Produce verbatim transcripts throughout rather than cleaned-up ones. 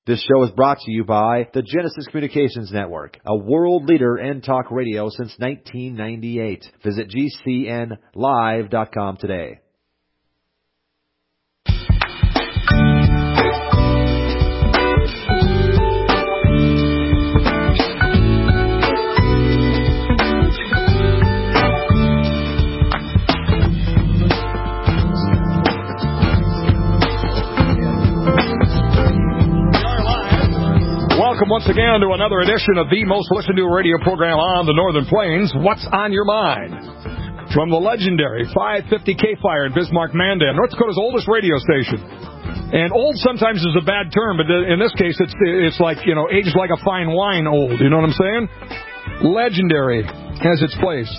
This show is brought to you by the Genesis Communications Network, a world leader in talk radio since nineteen ninety-eight. Visit G C N live dot com today. Welcome once again to another edition of the most listened to radio program on the Northern Plains, What's on Your Mind? From the legendary five fifty K-Fire in Bismarck, Mandan, North Dakota's oldest radio station. And old sometimes is a bad term, but in this case, it's it's like, you know, aged like a fine wine old. You know what I'm saying? Legendary has its place.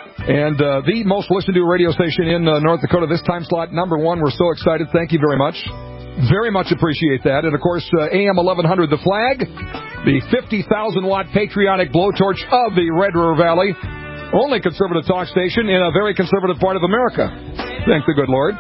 And uh, the most listened to radio station in uh, North Dakota, this time slot number one. We're so excited. Thank you very much. Very much appreciate that. And, of course, uh, A M eleven hundred, The Flag, the fifty thousand watt patriotic blowtorch of the Red River Valley, only conservative talk station in a very conservative part of America. Thank the good Lord.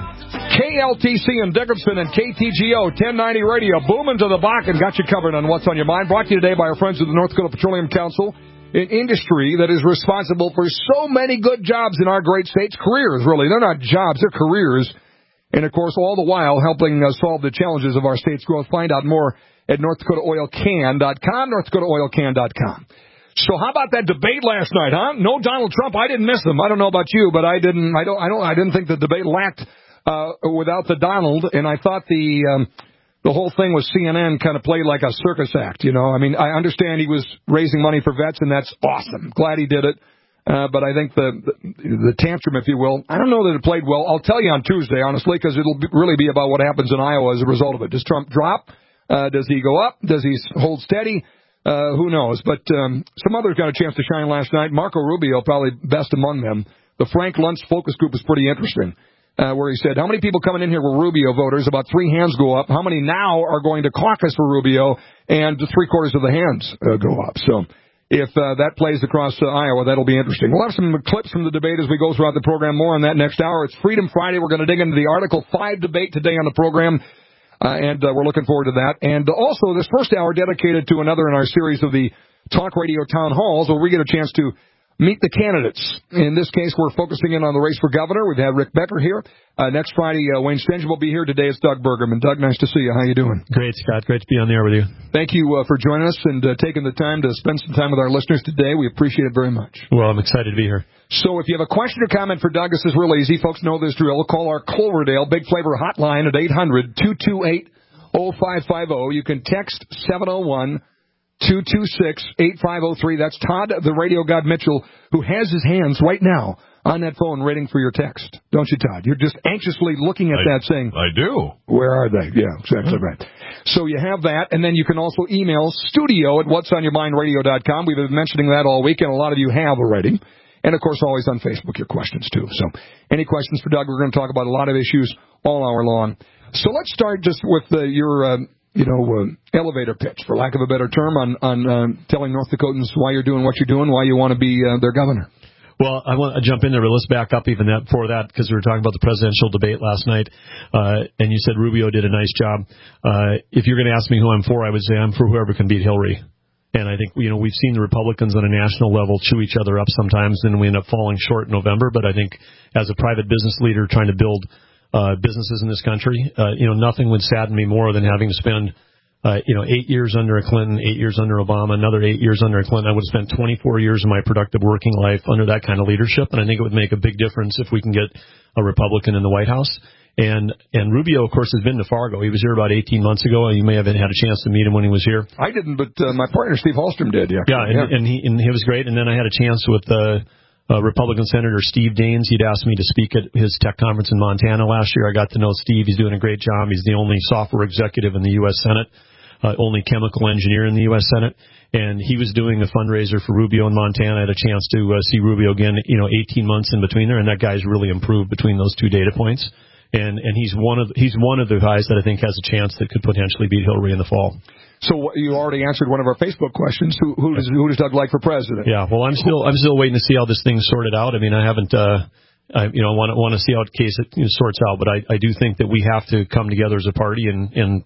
K L T C in Dickinson and K T G O ten ninety Radio, booming to the Bakken, got you covered on What's on Your Mind. Brought to you today by our friends at the North Dakota Petroleum Council, an industry that is responsible for so many good jobs in our great states. Careers, really. They're not jobs, they're careers. And, of course, all the while helping uh, solve the challenges of our state's growth. Find out more at North Dakota Oil Can dot com, North Dakota Oil Can dot com. So how about that debate last night, huh? No Donald Trump. I didn't miss him. I don't know about you, but I didn't. I don't. I don't. I didn't think the debate lacked uh, without the Donald. And I thought the um, the whole thing with C N N kind of played like a circus act. You know, I mean, I understand he was raising money for vets, and that's awesome. Glad he did it. Uh, but I think the, the the tantrum, if you will, I don't know that it played well. I'll tell you on Tuesday, honestly, because it'll be, really be about what happens in Iowa as a result of it. Does Trump drop? Uh, does he go up? Does he hold steady? Uh, who knows? But um, some others got a chance to shine last night. Marco Rubio, probably best among them. The Frank Luntz focus group was pretty interesting, uh, where he said, how many people coming in here were Rubio voters? About three hands go up. How many now are going to caucus for Rubio? And three-quarters of the hands uh, go up. So if uh, that plays across uh, Iowa, that'll be interesting. We'll have some clips from the debate as we go throughout the program. More on that next hour. It's Freedom Friday. We're going to dig into the Article five debate today on the program, uh, and uh, we're looking forward to that. And also, this first hour dedicated to another in our series of the Talk Radio Town Halls, where we get a chance to meet the candidates. In this case, we're focusing in on the race for governor. We've had Rick Becker here. Uh, next Friday, uh, Wayne Stenge will be here. Today, it's Doug Bergerman. Doug, nice to see you. How you doing? Great, Scott. Great to be on the air with you. Thank you uh, for joining us and uh, taking the time to spend some time with our listeners today. We appreciate it very much. Well, I'm excited to be here. So if you have a question or comment for Doug, this is real easy. Folks know this drill. Call our Cloverdale Big Flavor hotline at eight hundred, two two eight, oh five five oh. You can text seven oh one, two two six, eight five oh three. That's Todd, the Radio God Mitchell, who has his hands right now on that phone waiting for your text. Don't you, Todd? You're just anxiously looking at I, that saying, I do. Where are they? Yeah, exactly right. So you have that, and then you can also email studio at whats on your mind radio dot com. We've been mentioning that all week, and a lot of you have already. And, of course, always on Facebook, your questions, too. So any questions for Doug? We're going to talk about a lot of issues all hour long. So let's start just with uh, your... Uh, you know, uh, elevator pitch, for lack of a better term, on, on uh, telling North Dakotans why you're doing what you're doing, why you want to be uh, their governor. Well, I want to jump in there, but let's back up even that before that, because we were talking about the presidential debate last night, uh, and you said Rubio did a nice job. Uh, if you're going to ask me who I'm for, I would say I'm for whoever can beat Hillary. And I think, you know, we've seen the Republicans on a national level chew each other up sometimes, and we end up falling short in November. But I think as a private business leader trying to build Uh, businesses in this country, uh, you know, nothing would sadden me more than having to spend, uh, you know, eight years under a Clinton, eight years under Obama, another eight years under a Clinton. I would have spent twenty-four years of my productive working life under that kind of leadership, and I think it would make a big difference if we can get a Republican in the White House. And and Rubio, of course, has been to Fargo. He was here about eighteen months ago. You may have had a chance to meet him when he was here. I didn't, but uh, my partner, Steve Hallstrom, did, yeah. Yeah, and, yeah. and, he, and he was great. And then I had a chance with uh, Uh, Republican Senator Steve Daines. He'd asked me to speak at his tech conference in Montana last year. I got to know Steve. He's doing a great job. He's the only software executive in the U S Senate, uh, only chemical engineer in the U S Senate. And he was doing a fundraiser for Rubio in Montana. I had a chance to uh, see Rubio again, you know, eighteen months in between there. And that guy's really improved between those two data points. And and he's one of he's one of the guys that I think has a chance that could potentially beat Hillary in the fall. So you already answered one of our Facebook questions. Who, who does who does Doug like for president? Yeah, well, I'm still I'm still waiting to see how this thing's sorted out. I mean, I haven't, uh, I, you know, want to want to see how the case it you know, sorts out. But I, I do think that we have to come together as a party and and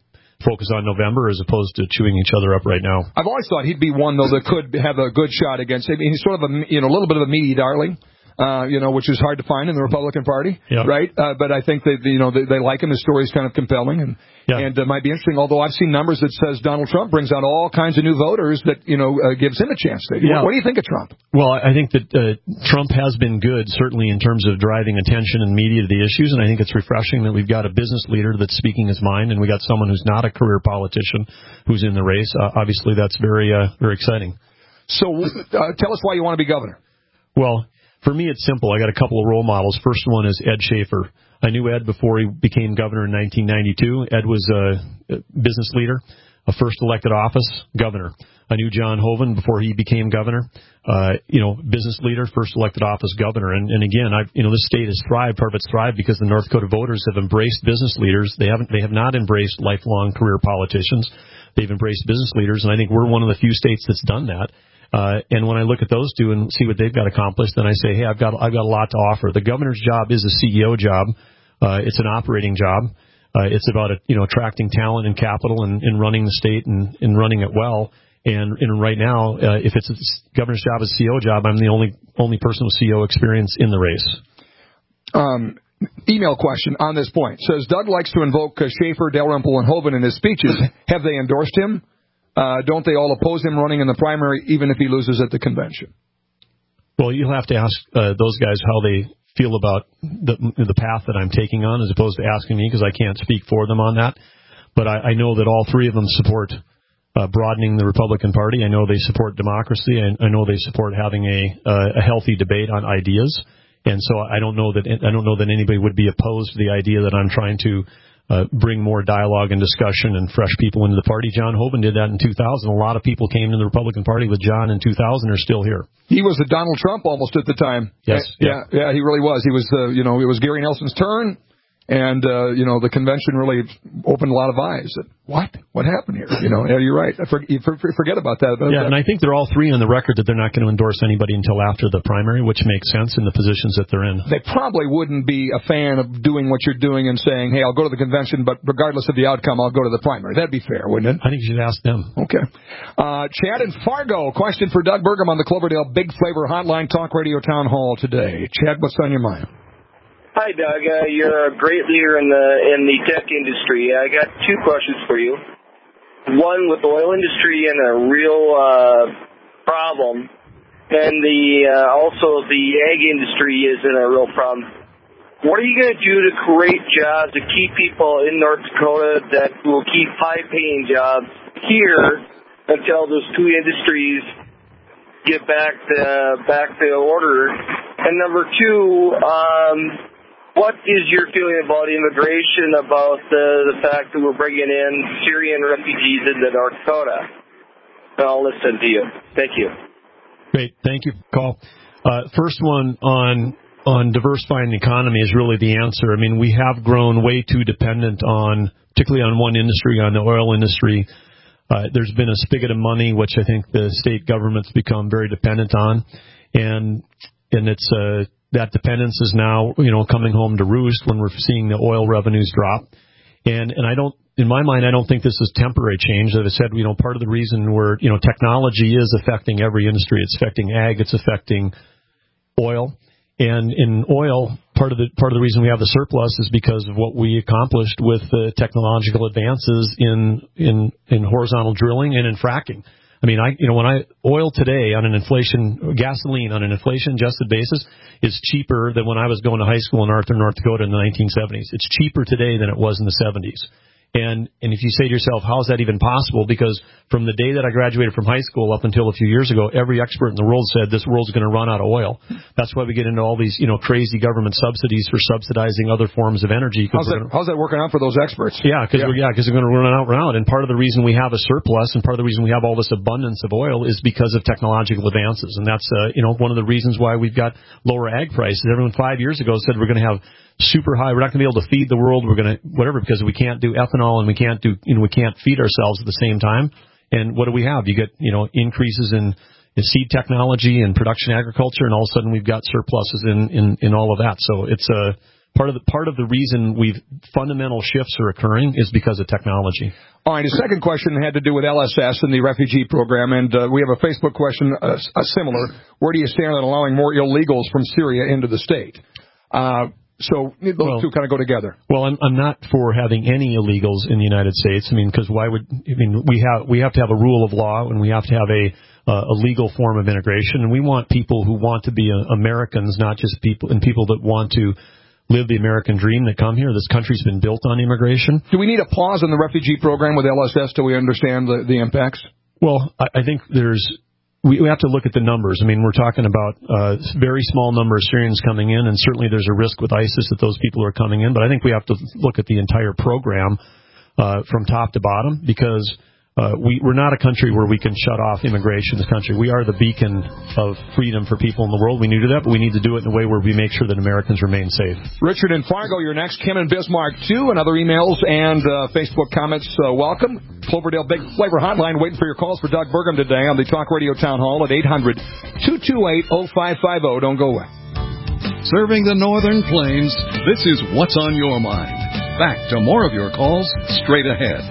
focus on November as opposed to chewing each other up right now. I've always thought he'd be one, though, that could have a good shot against him. He's sort of a, you know, a little bit of a meaty darling. Uh, you know, which is hard to find in the Republican Party, yep. right? Uh, but I think that, you know, they, they like him. His story's kind of compelling and, yep. and uh, might be interesting, although I've seen numbers that says Donald Trump brings out all kinds of new voters that, you know, uh, gives him a chance. To, yeah. what, what do you think of Trump? Well, I think that uh, Trump has been good, certainly in terms of driving attention and media to the issues, and I think it's refreshing that we've got a business leader that's speaking his mind, and we got someone who's not a career politician who's in the race. Uh, obviously, that's very, uh, very exciting. So uh, tell us why you want to be governor. Well, for me, it's simple. I got a couple of role models. First one is Ed Schaefer. I knew Ed before he became governor in nineteen ninety-two. Ed was a business leader, a first elected office, governor. I knew John Hoeven before he became governor. Uh, you know, business leader, first elected office, governor. And, and again, I, you know, this state has thrived. Part of it's thrived because the North Dakota voters have embraced business leaders. They haven't, they have not embraced lifelong career politicians. They've embraced business leaders, and I think we're one of the few states that's done that. Uh, and when I look at those two and see what they've got accomplished, then I say, hey, I've got I've got a lot to offer. The governor's job is a C E O job. Uh, it's an operating job. Uh, it's about a, you know attracting talent and capital and, and running the state and, and running it well. And, and right now, uh, if it's a governor's job, is a C E O job, I'm the only only person with C E O experience in the race. Um, email question on this point says Doug likes to invoke uh, Schaefer, Dalrymple, and Hoeven in his speeches. Have they endorsed him? Uh, don't they all oppose him running in the primary, even if he loses at the convention? Well, you'll have to ask uh, those guys how they feel about the, the path that I'm taking on, as opposed to asking me, because I can't speak for them on that. But I, I know that all three of them support uh, broadening the Republican Party. I know they support democracy, and I know they support having a uh, a healthy debate on ideas. And so I don't know that I don't know that anybody would be opposed to the idea that I'm trying to Uh, bring more dialogue and discussion and fresh people into the party. John Hoeven did that in two thousand. A lot of people came into the Republican Party with John in two thousand are still here. He was a Donald Trump almost at the time. Yes. Yeah, yeah, yeah he really was. He was, uh, you know, it was Gary Nelson's turn, and, uh, you know, the convention really opened a lot of eyes. What? What happened here? You know, yeah, you're right. I for, you for, forget about that. About yeah, that. And I think they're all three on the record that they're not going to endorse anybody until after the primary, which makes sense in the positions that they're in. They probably wouldn't be a fan of doing what you're doing and saying, hey, I'll go to the convention, but regardless of the outcome, I'll go to the primary. That'd be fair, wouldn't it? I think you should ask them. Okay. Uh, Chad in Fargo, question for Doug Burgum on the Cloverdale Big Flavor Hotline Talk Radio Town Hall today. Chad, what's on your mind? Hi, Doug. Uh, you're a great leader in the in the tech industry. I got two questions for you. One with the oil industry and a real uh, problem, and the uh, also the ag industry is in a real problem. What are you going to do to create jobs to keep people in North Dakota that will keep high-paying jobs here until those two industries get back to back to order? And number two. Um, What is your feeling about immigration, about the, the fact that we're bringing in Syrian refugees into North Dakota? I'll listen to you. Thank you. Great. Thank you, Paul. Uh, first one on on diversifying the economy is really the answer. I mean, we have grown way too dependent on, particularly on one industry, on the oil industry. Uh, there's been a spigot of money, which I think the state government's become very dependent on. And, and it's a, uh, that dependence is now, you know, coming home to roost when we're seeing the oil revenues drop. And, and I don't, in my mind, I don't think this is temporary change. As I said, you know, part of the reason we're, you know, technology is affecting every industry. It's affecting ag. It's affecting oil. And in oil, part of the, part of the reason we have the surplus is because of what we accomplished with the technological advances in, in, in horizontal drilling and in fracking. I mean, I, you know, when I, oil today on an inflation, gasoline on an inflation adjusted basis is cheaper than when I was going to high school in Arthur, North Dakota in the nineteen seventies. It's cheaper today than it was in the seventies. And, and if you say to yourself, how is that even possible? Because from the day that I graduated from high school up until a few years ago, every expert in the world said this world's going to run out of oil. That's why we get into all these, you know, crazy government subsidies for subsidizing other forms of energy. How's that, gonna, how's that working out for those experts? Yeah, because yeah. we're, yeah, cause we're going to run out, run out. And part of the reason we have a surplus and part of the reason we have all this abundance of oil is because of technological advances. And that's, uh, you know, one of the reasons why we've got lower ag prices. Everyone five years ago said we're going to have super high. We're not going to be able to feed the world. We're going to whatever because we can't do ethanol and we can't do you know we can't feed ourselves at the same time. And what do we have? You get you know increases in, in seed technology and production agriculture, and all of a sudden we've got surpluses in in, in all of that. So it's a Part of the part of the reason we've fundamental shifts are occurring is because of technology. All right. A second question had to do with L S S and the refugee program, and uh, we have a Facebook question uh, uh, similar. Where do you stand on allowing more illegals from Syria into the state? Uh, so those well, two kind of go together. Well, I'm, I'm not for having any illegals in the United States. I mean, because why would I mean we have we have to have a rule of law, and we have to have a uh, a legal form of integration, and we want people who want to be uh, Americans, not just people and people that want to live the American dream that come here. This country's been built on immigration. Do we need a pause on the refugee program with L S S till we understand the, the impacts? Well, I, I think there's we, we have to look at the numbers. I mean, we're talking about a very small number of Syrians coming in, and certainly there's a risk with ISIS that those people are coming in. But I think we have to look at the entire program uh, from top to bottom, because Uh, we, we're not a country where we can shut off immigration in this country. We are the beacon of freedom for people in the world. We need to do that, but we need to do it in a way where we make sure that Americans remain safe. Richard in Fargo, you're next. Kim in Bismarck, too, and other emails and uh, Facebook comments. Uh, welcome. Cloverdale Big Flavor Hotline waiting for your calls for Doug Burgum today on the Talk Radio Town Hall at eight hundred, two two eight, oh five five oh. Don't go away. Serving the Northern Plains, this is What's on Your Mind. Back to more of your calls straight ahead.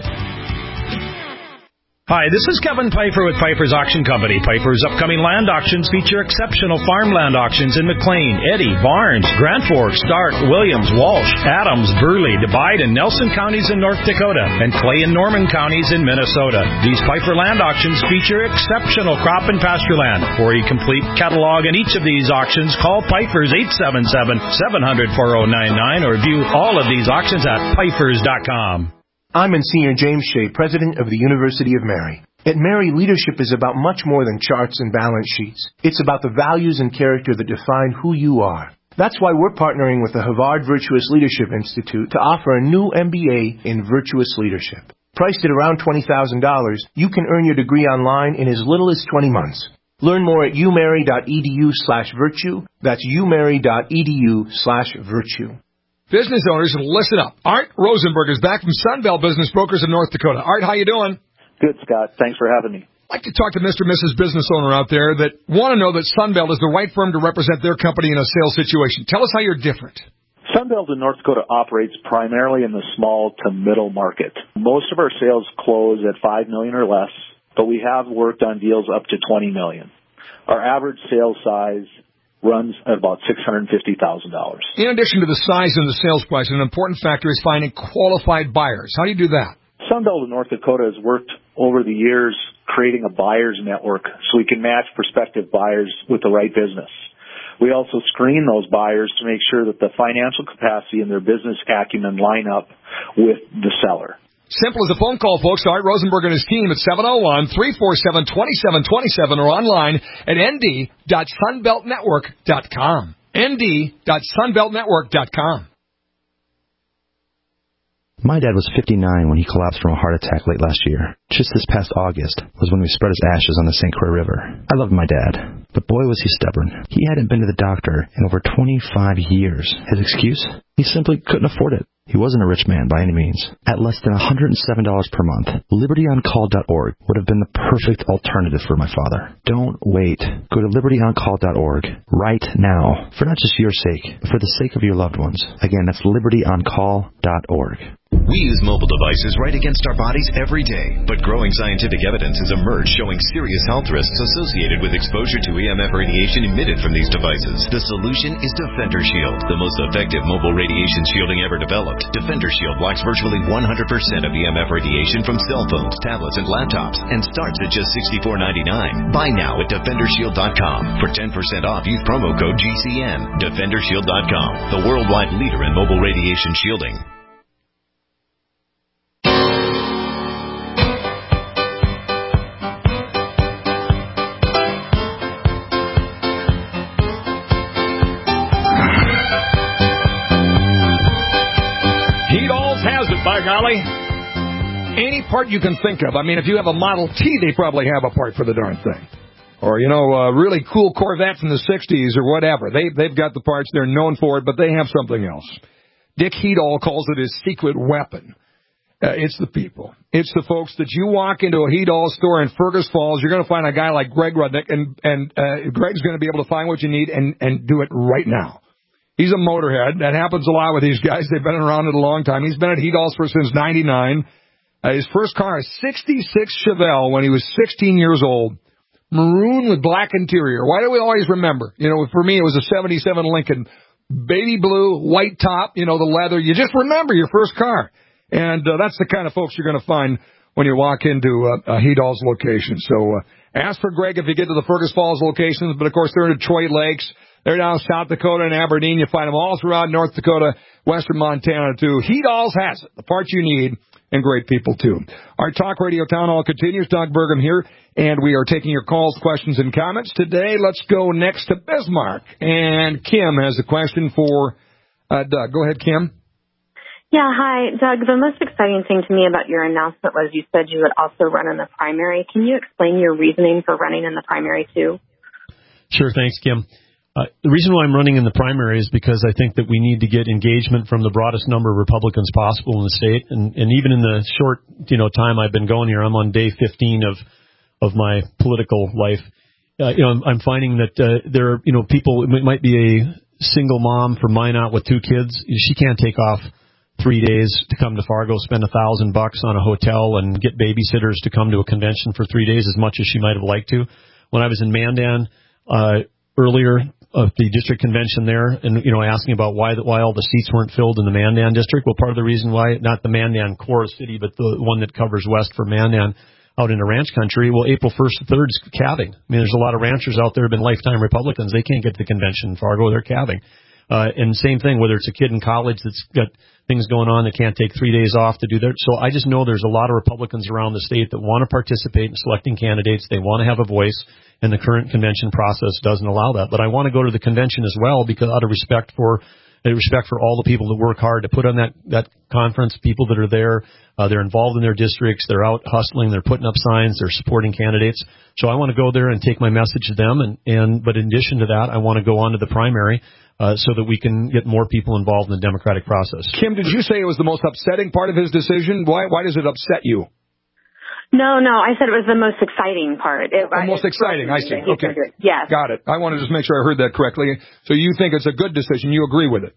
Hi, this is Kevin Pfeiffer with Pfeiffer's Auction Company. Pfeiffer's upcoming land auctions feature exceptional farmland auctions in McLean, Eddy, Barnes, Grand Forks, Stark, Williams, Walsh, Adams, Burley, Divide, and Nelson counties in North Dakota, and Clay and Norman counties in Minnesota. These Pfeiffer land auctions feature exceptional crop and pasture land. For a complete catalog in each of these auctions, call Pfeiffer's eight seven seven, seven hundred, four oh nine nine or view all of these auctions at Pfeiffer's dot com. I'm Monsignor James Shea, president of the University of Mary. At Mary, leadership is about much more than charts and balance sheets. It's about the values and character that define who you are. That's why we're partnering with the Havard Virtuous Leadership Institute to offer a new M B A in Virtuous Leadership. Priced at around twenty thousand dollars, you can earn your degree online in as little as twenty months. Learn more at umary.edu slash virtue. That's umary.edu slash virtue. Business owners, listen up. Art Rosenberg is back from Sunbelt Business Brokers in North Dakota. Art, how you doing? Good, Scott. Thanks for having me. I'd like to talk to Mister and Missus Business Owner out there that want to know that Sunbelt is the right firm to represent their company in a sales situation. Tell us how you're different. Sunbelt in North Dakota operates primarily in the small to middle market. Most of our sales close at five million dollars or less, but we have worked on deals up to twenty million dollars. Our average sales size runs at about six hundred fifty thousand dollars. In addition to the size and the sales price, an important factor is finding qualified buyers. How do you do that? Sunbelt in North Dakota has worked over the years creating a buyer's network so we can match prospective buyers with the right business. We also screen those buyers to make sure that the financial capacity and their business acumen line up with the seller. Simple as a phone call, folks. Art Rosenberg and his team at seven oh one, three four seven, two seven two seven or online at n d dot sunbelt network dot com. n d dot sunbelt network dot com. My dad was fifty-nine when he collapsed from a heart attack late last year. Just this past August was when we spread his ashes on the Saint Croix River. I loved my dad, but boy was he stubborn. He hadn't been to the doctor in over twenty-five years. His excuse? He simply couldn't afford it. He wasn't a rich man by any means. At less than one hundred seven dollars per month, liberty on call dot org would have been the perfect alternative for my father. Don't wait. Go to liberty on call dot org right now, for not just your sake, but for the sake of your loved ones. Again, that's liberty on call dot org. We use mobile devices right against our bodies every day, but growing scientific evidence has emerged showing serious health risks associated with exposure to E M F radiation emitted from these devices. The solution is Defender Shield, the most effective mobile radiation shielding ever developed. Defender Shield blocks virtually one hundred percent of E M F radiation from cell phones, tablets, and laptops, and starts at just sixty-four ninety-nine. Buy now at defender shield dot com. For ten percent off, use promo code G C N. defender shield dot com, the worldwide leader in mobile radiation shielding. By golly, any part you can think of. I mean, if you have a Model T, they probably have a part for the darn thing. Or, you know, a really cool Corvette from the sixties or whatever. They, they've got the parts. They're known for it, but they have something else. Dick Heedall calls it his secret weapon. Uh, it's the people. It's the folks that you walk into a Heedall store in Fergus Falls, you're going to find a guy like Greg Rudnick, and, and uh, Greg's going to be able to find what you need and, and do it right now. He's a motorhead. That happens a lot with these guys. They've been around it a long time. He's been at Heat Alls for since ninety-nine. Uh, his first car is sixty-six Chevelle when he was sixteen years old. Maroon with black interior. Why do we always remember? You know, for me, it was a seventy-seven Lincoln. Baby blue, white top, you know, the leather. You just remember your first car. And uh, that's the kind of folks you're going to find when you walk into uh, a Heat Alls location. So uh, ask for Greg if you get to the Fergus Falls locations. But, of course, they're in Detroit Lakes. They're down South Dakota and Aberdeen. You find them all throughout North Dakota, western Montana, too. Heat Alls has it, the parts you need, and great people, too. Our Talk Radio Town Hall continues. Doug Burgum here, and we are taking your calls, questions, and comments. Today, let's go next to Bismarck. And Kim has a question for uh, Doug. Go ahead, Kim. Yeah, hi, Doug. The most exciting thing to me about your announcement was you said you would also run in the primary. Can you explain your reasoning for running in the primary, too? Sure, thanks, Kim. Uh, the reason why I'm running in the primary is because I think that we need to get engagement from the broadest number of Republicans possible in the state. And, and even in the short, you know, time I've been going here, I'm on day fifteen of of my political life. Uh, you know, I'm, I'm finding that uh, there are, you know, people. It might be a single mom from Minot with two kids. She can't take off three days to come to Fargo, spend a thousand bucks on a hotel, and get babysitters to come to a convention for three days as much as she might have liked to. When I was in Mandan uh, earlier. Of the district convention there, and you know, asking about why why all the seats weren't filled in the Mandan district. Well, part of the reason why, not the Mandan core city, but the one that covers west for Mandan, out into ranch country. Well, April first to third is calving. I mean, there's a lot of ranchers out there who've been lifetime Republicans. They can't get to the convention in Fargo. They're calving. Uh, and same thing, whether it's a kid in college that's got things going on that can't take three days off to do that. So I just know there's a lot of Republicans around the state that want to participate in selecting candidates. They want to have a voice. And the current convention process doesn't allow that. But I want to go to the convention as well because out of respect for out of respect for all the people that work hard to put on that, that conference, people that are there, uh, they're involved in their districts, they're out hustling, they're putting up signs, they're supporting candidates. So I want to go there and take my message to them. And, and but in addition to that, I want to go on to the primary uh, so that we can get more people involved in the democratic process. Kim, did you say it was the most upsetting part of his decision? Why, why does it upset you? No, no, I said it was the most exciting part. It, the most exciting, I see. Okay. Yes. Got it. I want to just make sure I heard that correctly. So you think it's a good decision. You agree with it?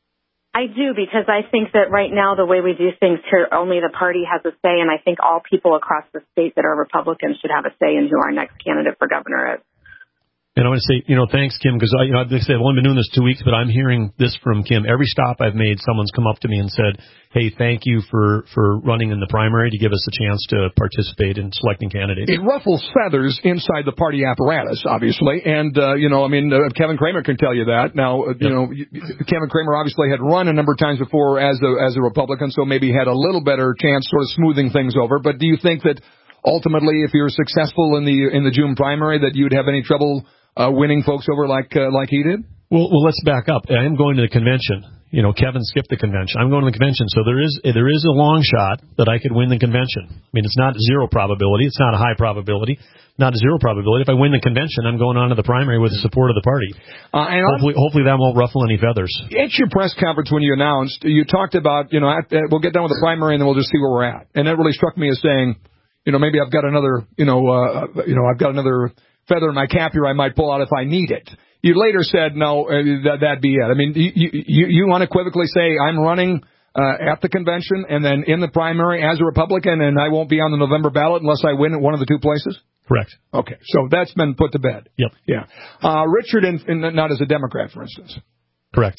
I do, because I think that right now the way we do things here, only the party has a say, and I think all people across the state that are Republicans should have a say in who our next candidate for governor is. And I want to say, you know, thanks, Kim, because I, you know, like I said, I've only been doing this two weeks, but I'm hearing this from Kim. Every stop I've made, someone's come up to me and said, hey, thank you for, for running in the primary to give us a chance to participate in selecting candidates. It ruffles feathers inside the party apparatus, obviously. And, uh, you know, I mean, uh, Kevin Cramer can tell you that. Now, uh, you yep. know, Kevin Cramer obviously had run a number of times before as a, as a Republican, so maybe had a little better chance sort of smoothing things over. But do you think that ultimately, if you're successful in the in the June primary, that you'd have any trouble Uh, winning folks over like uh, like he did? Well, well, let's back up. I am going to the convention. You know, Kevin skipped the convention. I'm going to the convention, so there is there is a long shot that I could win the convention. I mean, it's not zero probability. It's not a high probability. Not a zero probability. If I win the convention, I'm going on to the primary with the support of the party. Uh, and hopefully, hopefully that won't ruffle any feathers. At your press conference when you announced, you talked about, you know, we'll get done with the primary and then we'll just see where we're at. And that really struck me as saying, you know, maybe I've got another, you know, uh, you know, I've got another feather in my cap here I might pull out if I need it. You later said, no, uh, that, that'd be it. I mean, you, you, you unequivocally say I'm running uh, at the convention and then in the primary as a Republican and I won't be on the November ballot unless I win at one of the two places? Correct. Okay, so that's been put to bed. Yep. Yeah. Uh, Richard, in, in, not as a Democrat, for instance. Correct.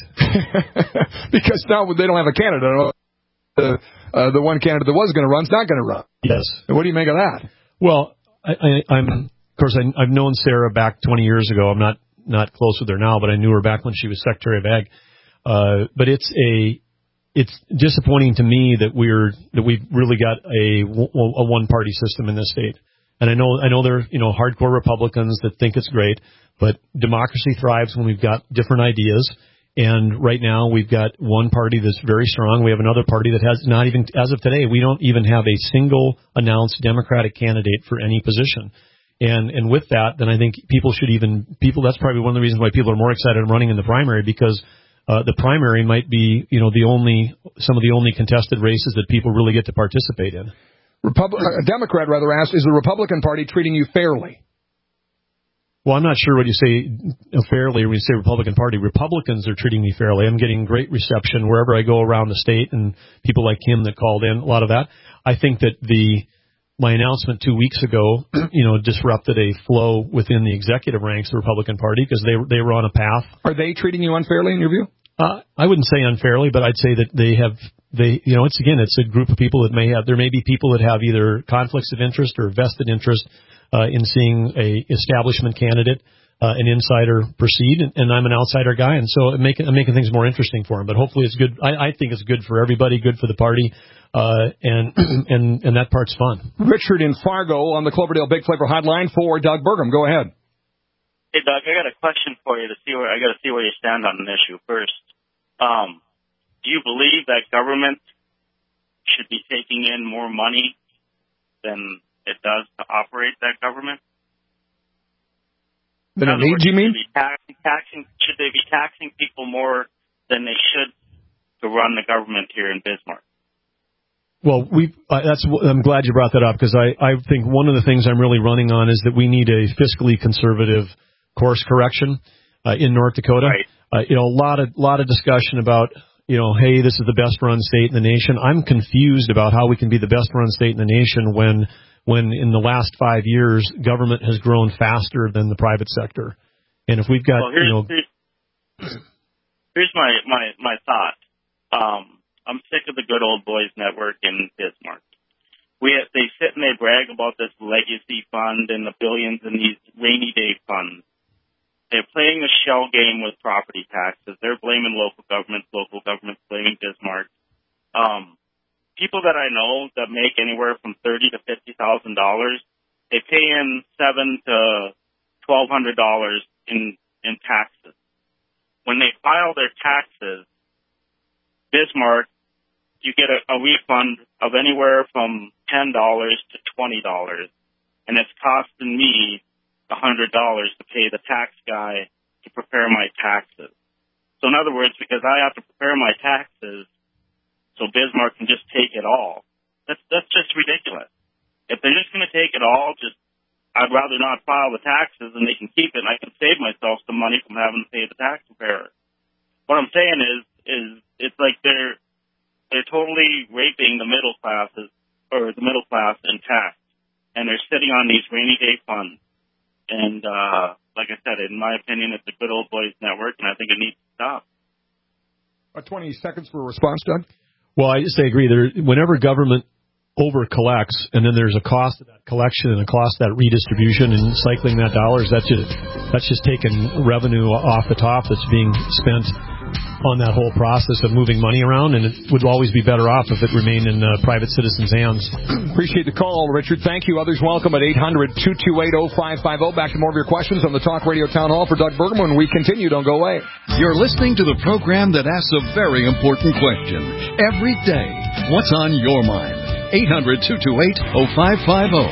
Because now they don't have a candidate. Uh, uh, the one candidate that was going to run is not going to run. Yes. What do you make of that? Well, I, I, I'm... Of course, I, I've known Sarah back twenty years ago. I'm not, not close with her now, but I knew her back when she was Secretary of Ag. Uh, but it's a, it's disappointing to me that we're, that we've really got a, a one party system in this state. And I know, I know there are, you know, hardcore Republicans that think it's great, but democracy thrives when we've got different ideas. And right now we've got one party that's very strong. We have another party that has not even, as of today, we don't even have a single announced Democratic candidate for any position. And and with that, then I think people should even people. That's probably one of the reasons why people are more excited in running in the primary, because uh, the primary might be, you know, the only some of the only contested races that people really get to participate in. Republic, a Democrat rather asked, is the Republican Party treating you fairly? Well, I'm not sure what you say fairly when you say Republican Party. Republicans are treating me fairly. I'm getting great reception wherever I go around the state, and people like him that called in, a lot of that. I think that the my announcement two weeks ago, you know, disrupted a flow within the executive ranks of the Republican Party because they they were on a path. Are they treating you unfairly in your view? Uh, I wouldn't say unfairly, but I'd say that they have, they, you know, it's again, it's a group of people that may have, there may be people that have either conflicts of interest or vested interest uh, in seeing a establishment candidate, uh, an insider proceed, and, and I'm an outsider guy, and so I'm making, I'm making things more interesting for them. But hopefully it's good. I, I think it's good for everybody, good for the party, uh, and and and that part's fun. Richard in Fargo on the Cloverdale Big Flavor Hotline for Doug Burgum. Go ahead. Hey, Doug, I got a question for you to see where I got to see where you stand on an issue first. Um, do you believe that government should be taking in more money than it does to operate that government? Than it needs, you mean? Should, tax, taxing, should they be taxing people more than they should to run the government here in Bismarck? Well, we uh, that's I'm glad you brought that up because I, I think one of the things I'm really running on is that we need a fiscally conservative course correction uh, in North Dakota. Right. Uh, you know, a lot of lot of discussion about, you know, hey, this is the best run state in the nation. I'm confused about how we can be the best run state in the nation when when in the last five years government has grown faster than the private sector. And if we've got, well, here's, you know, here's, here's my my my thought. Um, I'm sick of the Good Old Boys Network in Bismarck. We have, they sit and they brag about this legacy fund and the billions in these rainy day funds. They're playing a shell game with property taxes. They're blaming local governments, local governments blaming Bismarck. Um, people that I know that make anywhere from thirty to fifty thousand dollars, they pay in seven to twelve hundred dollars in in taxes. When they file their taxes, Bismarck, you get a, a refund of anywhere from ten dollars to twenty dollars, and it's costing me one hundred dollars to pay the tax guy to prepare my taxes. So in other words, because I have to prepare my taxes so Bismarck can just take it all, that's that's just ridiculous. If they're just going to take it all, just I'd rather not file the taxes and they can keep it and I can save myself some money from having to pay the tax preparer. What I'm saying is, is it's like they're they're totally raping the middle classes or the middle class in tax, and they're sitting on these rainy day funds. And, uh, like I said, in my opinion, it's a Good Old Boys Network, and I think it needs to stop. About twenty seconds for a response, Doug. Well, I just agree. There, whenever government over collects, and then there's a cost of that collection and a cost of that redistribution and cycling that dollars, that's just, that's just taking revenue off the top that's being spent on that whole process of moving money around, and it would always be better off if it remained in uh, private citizens' hands. Appreciate the call, Richard. Thank you. Others welcome at eight hundred, two two eight, oh five five oh. Back to more of your questions on the Talk Radio Town Hall for Doug Burgum when we continue. Don't go away. You're listening to the program that asks a very important question every day. What's on your mind? eight hundred, two two eight, oh five five oh.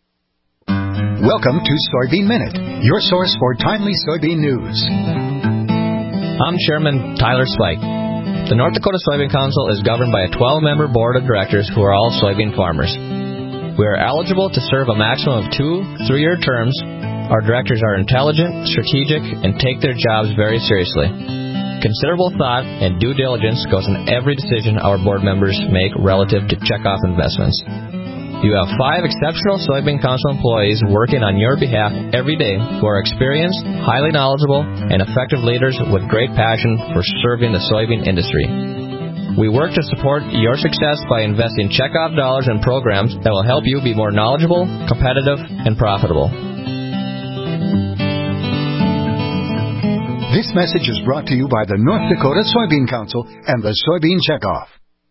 Welcome to Soybean Minute, your source for timely soybean news. I'm Chairman Tyler Spike. The North Dakota Soybean Council is governed by a twelve-member board of directors who are all soybean farmers. We are eligible to serve a maximum of two three-year terms. Our directors are intelligent, strategic, and take their jobs very seriously. Considerable thought and due diligence goes in every decision our board members make relative to checkoff investments. You have five exceptional Soybean Council employees working on your behalf every day who are experienced, highly knowledgeable, and effective leaders with great passion for serving the soybean industry. We work to support your success by investing checkoff dollars in programs that will help you be more knowledgeable, competitive, and profitable. This message is brought to you by the North Dakota Soybean Council and the Soybean Checkoff.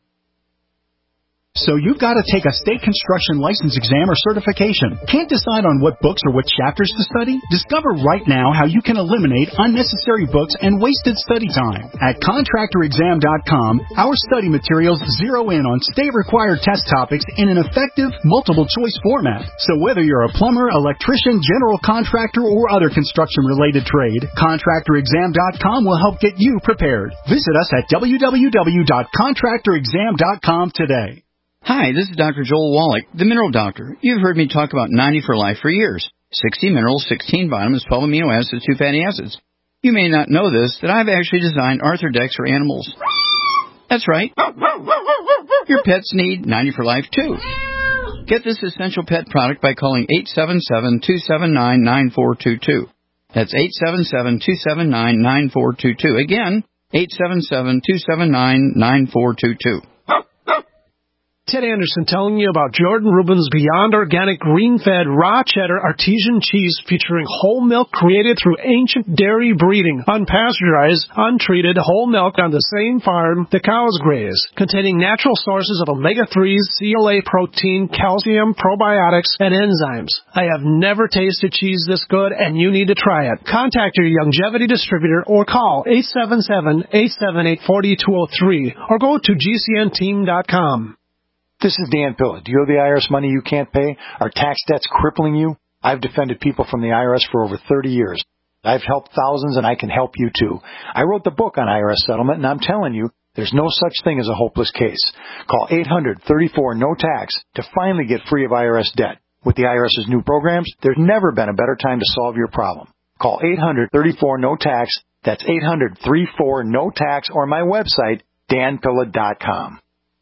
So you've got to take a state construction license exam or certification. Can't decide on what books or what chapters to study? Discover right now how you can eliminate unnecessary books and wasted study time. At contractor exam dot com, our study materials zero in on state-required test topics in an effective, multiple-choice format. So whether you're a plumber, electrician, general contractor, or other construction-related trade, contractor exam dot com will help get you prepared. Visit us at w w w dot contractor exam dot com today. Hi, this is Doctor Joel Wallach, the Mineral Doctor. You've heard me talk about ninety for Life for years. sixty minerals, sixteen vitamins, twelve amino acids, two fatty acids. You may not know this, that I've actually designed Arthrodex for animals. That's right. Your pets need ninety for life, too. Get this essential pet product by calling eight seven seven, two seven nine, nine four two two. That's eight seven seven, two seven nine, nine four two two. Again, eight seven seven, two seven nine, nine four two two. Ted Anderson telling you about Jordan Rubin's Beyond Organic Green-Fed Raw Cheddar Artesian Cheese featuring whole milk created through ancient dairy breeding, unpasteurized, untreated whole milk on the same farm the cows graze, containing natural sources of omega threes, C L A protein, calcium, probiotics, and enzymes. I have never tasted cheese this good, and you need to try it. Contact your Longevity distributor or call eight seven seven, eight seven eight, four two zero three or go to G C N team dot com. This is Dan Pilla. Do you owe the I R S money you can't pay? Are tax debts crippling you? I've defended people from the I R S for over thirty years. I've helped thousands, and I can help you too. I wrote the book on I R S settlement, and I'm telling you, there's no such thing as a hopeless case. Call eight hundred, thirty-four, no tax to finally get free of I R S debt. With the IRS's new programs, there's never been a better time to solve your problem. Call eight hundred, thirty-four, no tax. That's eight hundred, thirty-four, no tax, or my website, dan pilla dot com.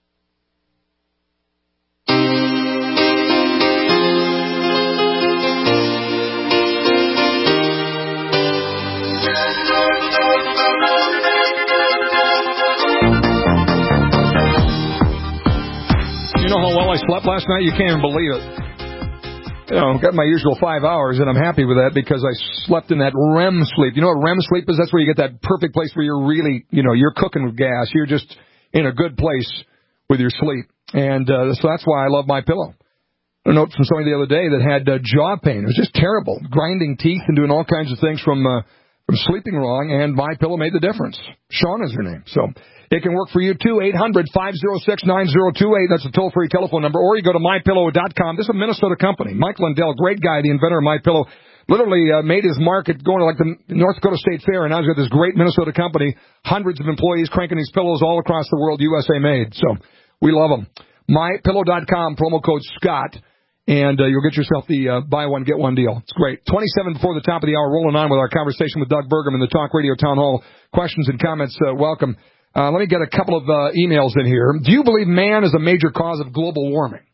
You know how well I slept last night? You can't even believe it. You know, got my usual five hours, and I'm happy with that because I slept in that R E M sleep. You know what R E M sleep is? That's where you get that perfect place where you're really, you know, you're cooking with gas. You're just in a good place with your sleep. And uh, so that's why I love MyPillow. A note from somebody the other day that had uh, jaw pain. It was just terrible, grinding teeth and doing all kinds of things from uh, from sleeping wrong, and MyPillow made the difference. Sean is her name. So it can work for you, too. eight hundred, five oh six, nine oh two eight. That's a toll-free telephone number. Or you go to my pillow dot com. This is a Minnesota company. Mike Lindell, great guy, the inventor of MyPillow, literally uh, made his mark at going to like the North Dakota State Fair, and now he's got this great Minnesota company, hundreds of employees cranking these pillows all across the world, U S A made. So we love them. my pillow dot com, promo code Scott. And uh, you'll get yourself the uh, buy one, get one deal. It's great. twenty-seven before the top of the hour, rolling on with our conversation with Doug Burgum in the Talk Radio Town Hall. Questions and comments, uh, welcome. Uh, let me get a couple of uh, emails in here. Do you believe man is a major cause of global warming?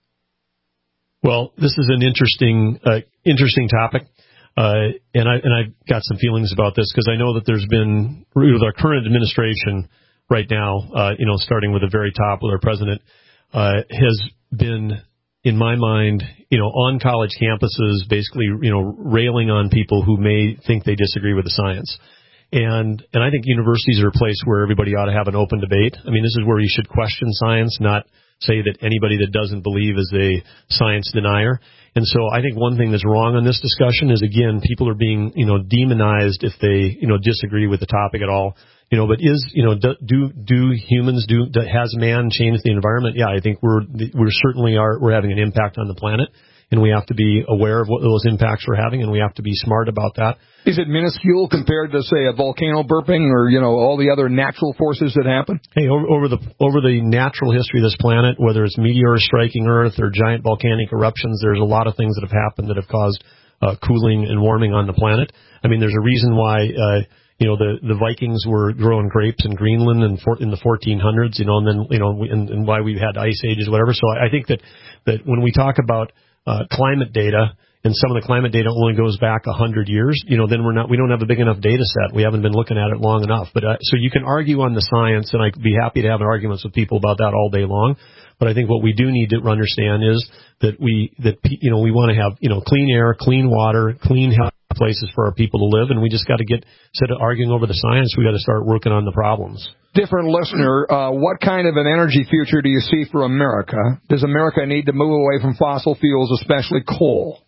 Well, this is an interesting uh, interesting topic. Uh, and, I, and I've got some feelings about this because I know that there's been, with our current administration right now, uh, you know, starting with the very top with our president, uh, has been, in my mind, you know, on college campuses, basically, you know, railing on people who may think they disagree with the science. And and I think universities are a place where everybody ought to have an open debate. I mean, this is where you should question science, not say that anybody that doesn't believe is a science denier. And so I think one thing that's wrong on this discussion is, again, people are being, you know, demonized if they, you know, disagree with the topic at all. You know, but is, you know, do, do, do humans, do, do, has man changed the environment? Yeah, I think we're, we're certainly are, we're having an impact on the planet, and we have to be aware of what those impacts we're having, and we have to be smart about that. Is it minuscule compared to, say, a volcano burping or, you know, all the other natural forces that happen? Hey, over, over the, over the natural history of this planet, whether it's meteors striking Earth or giant volcanic eruptions, there's a lot of things that have happened that have caused, uh, cooling and warming on the planet. I mean, there's a reason why, uh, You know, the, the Vikings were growing grapes in Greenland in, for, in the fourteen hundreds, you know, and then, you know, and, and why we've had ice ages, whatever. So I think that, that when we talk about uh, climate data, and some of the climate data only goes back a hundred years, you know, then we're not, we don't have a big enough data set. We haven't been looking at it long enough. But uh, so you can argue on the science, and I'd be happy to have arguments with people about that all day long. But I think what we do need to understand is that we, that, you know, we want to have, you know, clean air, clean water, clean health places for our people to live, and we just got to get, instead of arguing over the science, we got to start working on the problems. Different listener, uh, what kind of an energy future do you see for America? Does America need to move away from fossil fuels, especially coal?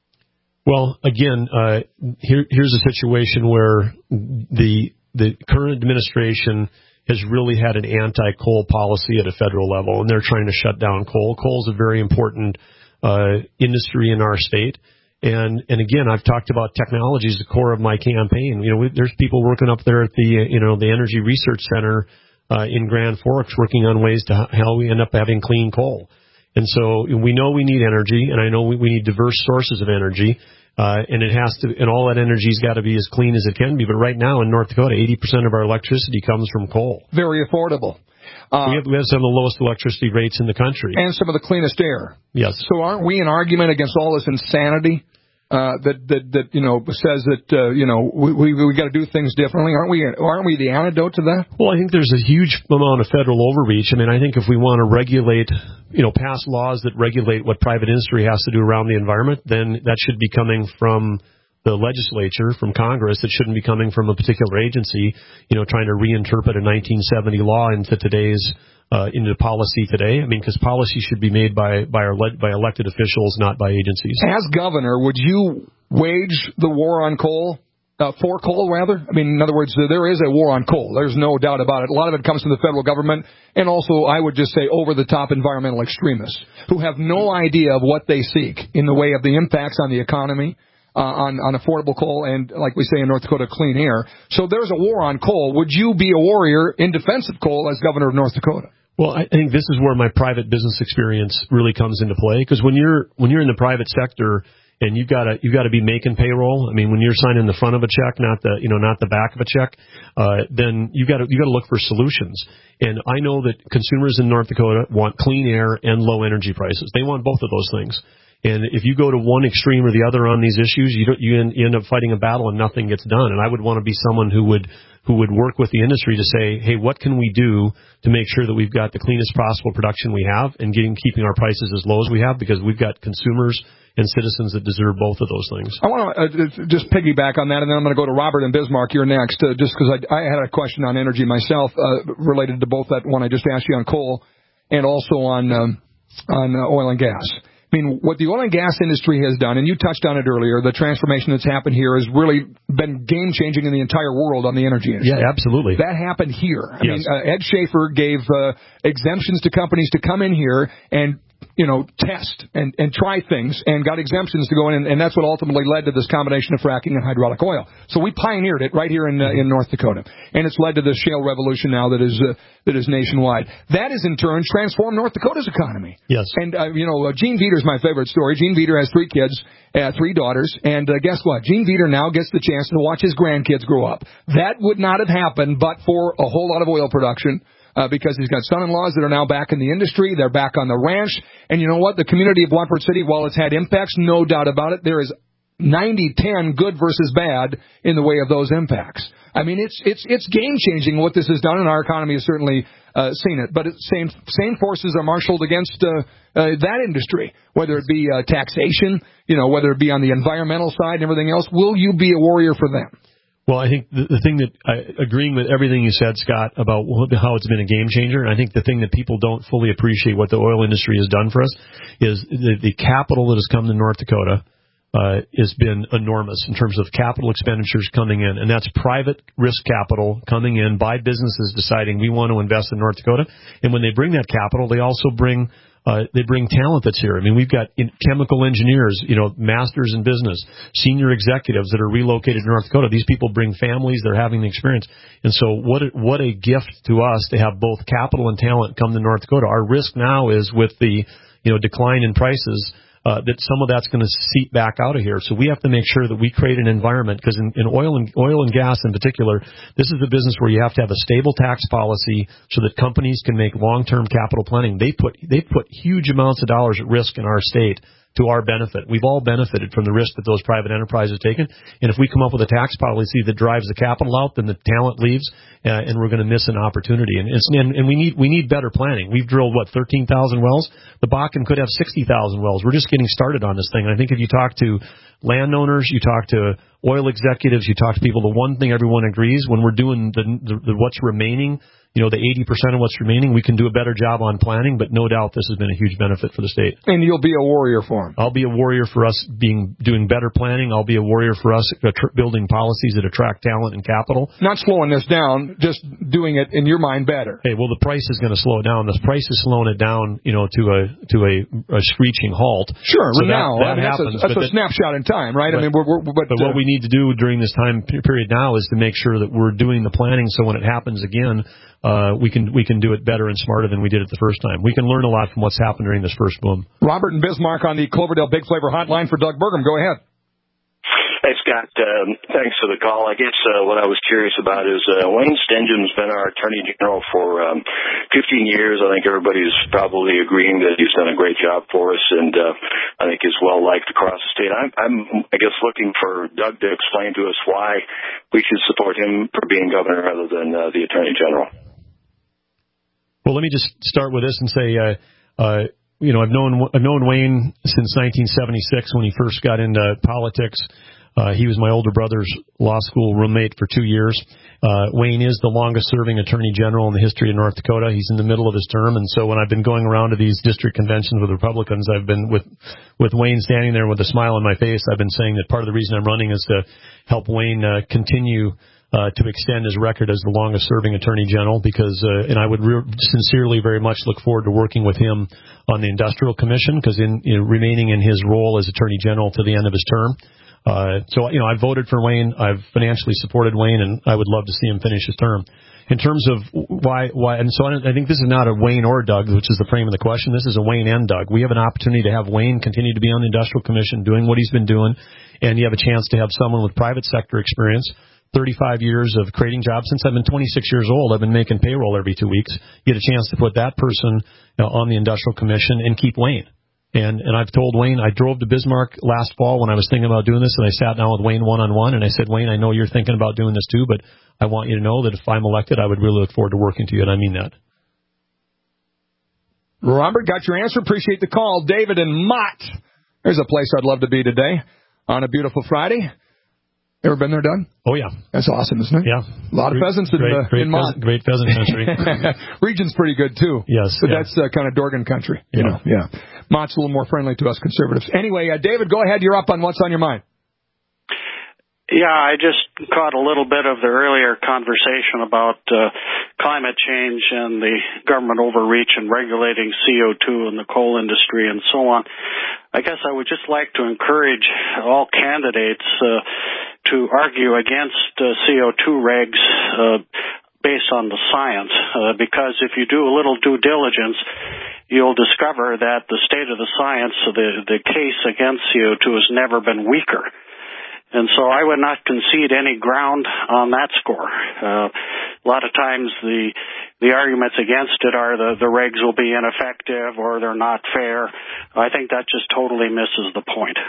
Well, again, uh, here, here's a situation where the the current administration has really had an anti-coal policy at a federal level, and they're trying to shut down coal. Coal is a very important uh, industry in our state. And, and again, I've talked about technology as the core of my campaign. You know, we, there's people working up there at the, you know, the Energy Research Center, uh, in Grand Forks working on ways to how we end up having clean coal. And so we know we need energy, and I know we, we need diverse sources of energy. Uh, and it has to, and all that energy's got to be as clean as it can be. But right now in North Dakota, eighty percent of our electricity comes from coal. Very affordable. Uh, we, have, we have some of the lowest electricity rates in the country. And some of the cleanest air. Yes. So aren't we in argument against all this insanity uh, that, that, that, you know, says that, uh, you know, we, we, we got to do things differently? Aren't we, aren't we the antidote to that? Well, I think there's a huge amount of federal overreach. I mean, I think if we want to regulate, you know, pass laws that regulate what private industry has to do around the environment, then that should be coming from the legislature, from Congress. It shouldn't be coming from a particular agency, you know, trying to reinterpret a nineteen seventy law into today's, uh, into policy today. I mean, because policy should be made by, by our, le- by elected officials, not by agencies. As governor, would you wage the war on coal? Uh, for coal, rather? I mean, in other words, there is a war on coal. There's no doubt about it. A lot of it comes from the federal government, and also, I would just say, over-the-top environmental extremists who have no idea of what they seek in the way of the impacts on the economy, uh, on, on affordable coal, and, like we say in North Dakota, clean air. So there's a war on coal. Would you be a warrior in defense of coal as governor of North Dakota? Well, I think this is where my private business experience really comes into play, because when you're when you're in the private sector, and you've got to you've got to be making payroll. I mean, when you're signing the front of a check, not the you know not the back of a check, uh, then you got to you got to look for solutions. And I know that consumers in North Dakota want clean air and low energy prices. They want both of those things. And if you go to one extreme or the other on these issues, you don't, you, end, you end up fighting a battle and nothing gets done. And I would want to be someone who would who would work with the industry to say, hey, what can we do to make sure that we've got the cleanest possible production we have and getting keeping our prices as low as we have, because we've got consumers and citizens that deserve both of those things. I want to uh, just piggyback on that, and then I'm going to go to Robert and Bismarck. You're next, uh, just because I, I had a question on energy myself uh, related to both that one I just asked you on coal and also on um, on uh, oil and gas. I mean, what the oil and gas industry has done, and you touched on it earlier, the transformation that's happened here has really been game-changing in the entire world on the energy industry. Yeah, absolutely. That happened here. I yes. mean, uh, Ed Schaefer gave uh, exemptions to companies to come in here and, you know, test and, and try things, and got exemptions to go in, and, and that's what ultimately led to this combination of fracking and hydraulic oil. So we pioneered it right here in uh, in North Dakota, and it's led to the shale revolution now that is uh, that is nationwide. That has in turn transformed North Dakota's economy. Yes. And uh, you know, uh, Gene Veter's my favorite story. Gene Veter has three kids, uh, three daughters, and uh, guess what? Gene Veter now gets the chance to watch his grandkids grow up. That would not have happened but for a whole lot of oil production. Uh, because he's got son-in-laws that are now back in the industry. They're back on the ranch. And you know what? The community of Wamport City, while it's had impacts, no doubt about it, there is ninety ten good versus bad in the way of those impacts. I mean, it's it's it's game-changing what this has done, and our economy has certainly uh, seen it. But it's same same forces are marshaled against uh, uh, that industry, whether it be uh, taxation, you know, whether it be on the environmental side and everything else. Will you be a warrior for them? Well, I think the, the thing that, I, agreeing with everything you said, Scott, about how it's been a game changer, and I think the thing that people don't fully appreciate what the oil industry has done for us is the, the capital that has come to North Dakota uh, has been enormous in terms of capital expenditures coming in, and that's private risk capital coming in by businesses deciding we want to invest in North Dakota. And when they bring that capital, they also bring Uh, they bring talent that's here. I mean, we've got in chemical engineers, you know, masters in business, senior executives that are relocated to North Dakota. These people bring families. They're having the experience. And so what a, what a gift to us to have both capital and talent come to North Dakota. Our risk now is with the, you know, decline in prices, uh, that some of that's going to seep back out of here. So we have to make sure that we create an environment, because in, in oil and oil and gas in particular, this is the business where you have to have a stable tax policy so that companies can make long-term capital planning. They put they put huge amounts of dollars at risk in our state to our benefit. We've all benefited from the risk that those private enterprises have taken. And if we come up with a tax policy that drives the capital out, then the talent leaves, uh, and we're going to miss an opportunity. And, it's, and, and we need we need better planning. We've drilled, what, thirteen thousand wells? The Bakken could have sixty thousand wells. We're just getting started on this thing. And I think if you talk to landowners, you talk to oil executives, you talk to people, the one thing everyone agrees, when we're doing the, the, the what's remaining, you know, the eighty percent of what's remaining, we can do a better job on planning, but no doubt this has been a huge benefit for the state. And you'll be a warrior for them. I'll be a warrior for us being doing better planning. I'll be a warrior for us attr- building policies that attract talent and capital. Not slowing this down, just doing it, in your mind, better. Hey, well, the price is going to slow it down. The price is slowing it down, you know, to a to a, a screeching halt. Sure, so now. that, that I mean, happens. That's a, that's a that, snapshot in time, right? But, I mean, we're, we're, but, but uh, what we need to do during this time period now is to make sure that we're doing the planning so when it happens again, uh, we can we can do it better and smarter than we did it the first time. We can learn a lot from what's happened during this first boom. Robert and Bismarck on the Cloverdale Big Flavor Hotline for Doug Burgum. Go ahead. Hey, Scott, um, thanks for the call. I guess uh, what I was curious about is uh, Wayne Stengen's been our Attorney General for um, fifteen years. I think everybody's probably agreeing that he's done a great job for us, and uh, I think he's well-liked across the state. I'm, I'm, I guess, looking for Doug to explain to us why we should support him for being governor rather than uh, the Attorney General. Well, let me just start with this and say, uh, uh, you know, I've known I've known Wayne since nineteen seventy-six when he first got into politics. Uh, he was my older brother's law school roommate for two years. Uh, Wayne is the longest-serving attorney general in the history of North Dakota. He's in the middle of his term, and so when I've been going around to these district conventions with Republicans, I've been with with Wayne standing there with a smile on my face. I've been saying that part of the reason I'm running is to help Wayne uh, continue uh, to extend his record as the longest-serving attorney general, because uh, and I would re- sincerely very much look forward to working with him on the Industrial Commission, because in, in remaining in his role as attorney general to the end of his term. Uh, so, you know, I voted for Wayne. I've financially supported Wayne, and I would love to see him finish his term. In terms of why, why, and so I, I think this is not a Wayne or Doug, which is the frame of the question. This is a Wayne and Doug. We have an opportunity to have Wayne continue to be on the Industrial Commission doing what he's been doing, and you have a chance to have someone with private sector experience, thirty-five years of creating jobs. Since I've been twenty-six years old, I've been making payroll every two weeks. You get a chance to put that person, you know, on the Industrial Commission and keep Wayne. And, and I've told Wayne, I drove to Bismarck last fall when I was thinking about doing this, and I sat down with Wayne one-on-one, and I said, Wayne, I know you're thinking about doing this too, but I want you to know that if I'm elected, I would really look forward to working to you, and I mean that. Robert, got your answer. Appreciate the call. David and Mott. There's a place I'd love to be today on a beautiful Friday. Ever been there, Doug? Oh, yeah. That's awesome, isn't it? Yeah. A lot of great, pheasants in, great, uh, great in Mott. Pheasant, great pheasant country. Region's pretty good, too. Yes. But yeah. that's uh, kind of Dorgan country. You yeah. know, yeah. Mott's a little more friendly to us conservatives. Anyway, uh, David, go ahead. You're up on What's on Your Mind. Yeah, I just caught a little bit of the earlier conversation about uh, climate change and the government overreach in regulating C O two in the coal industry and so on. I guess I would just like to encourage all candidates uh, to argue against uh, C O two regs uh, based on the science, uh, because if you do a little due diligence, you'll discover that the state of the science, the, the case against C O two has never been weaker. And so I would not concede any ground on that score. Uh, a lot of times the the arguments against it are the, the regs will be ineffective or they're not fair. I think that just totally misses the point.